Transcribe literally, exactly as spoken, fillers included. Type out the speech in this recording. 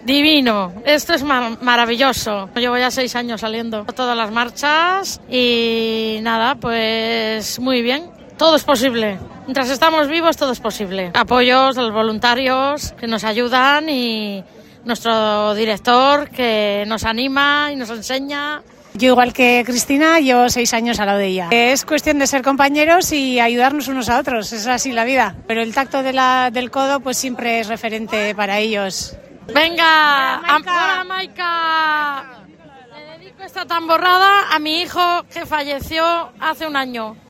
Divino, esto es mar- maravilloso. Llevo ya seis años saliendo a todas las marchas y nada, pues muy bien. Todo es posible. Mientras estamos vivos, todo es posible. Apoyos a los voluntarios que nos ayudan y nuestro director que nos anima y nos enseña. Yo, igual que Cristina, llevo seis años al lado de ella. Es cuestión de ser compañeros y ayudarnos unos a otros, es así la vida. Pero el tacto de la, del codo pues siempre es referente para ellos. Venga, Ampara Maika. Le dedico esta tamborrada a mi hijo que falleció hace un año.